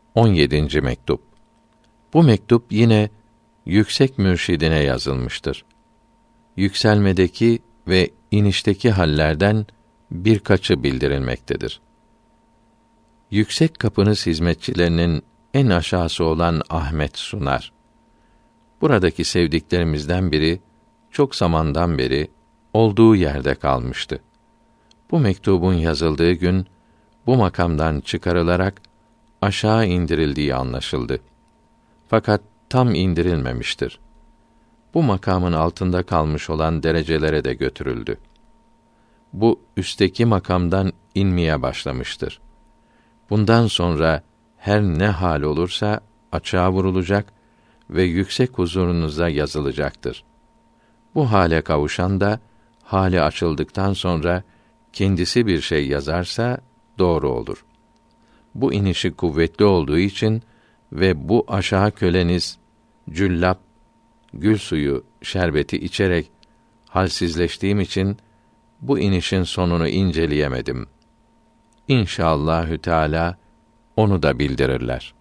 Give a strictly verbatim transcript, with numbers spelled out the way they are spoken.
on yedinci mektup. Bu mektup yine yüksek mürşidine yazılmıştır. Yükselmedeki ve inişteki hallerden birkaçı bildirilmektedir. Yüksek kapınız hizmetçilerinin en aşağısı olan Ahmet Sunar. Buradaki sevdiklerimizden biri çok zamandan beri olduğu yerde kalmıştı. Bu mektubun yazıldığı gün bu makamdan çıkarılarak aşağı indirildiği anlaşıldı. Fakat tam indirilmemiştir. Bu makamın altında kalmış olan derecelere de götürüldü. Bu üstteki makamdan inmeye başlamıştır. Bundan sonra her ne hal olursa açığa vurulacak ve yüksek huzurunuza yazılacaktır. Bu hale kavuşan da hali açıldıktan sonra kendisi bir şey yazarsa doğru olur. Bu inişi kuvvetli olduğu için ve bu aşağı köleniz cüllap, gül suyu, şerbeti içerek halsizleştiğim için bu inişin sonunu inceleyemedim. İnşallahü Teala onu da bildirirler.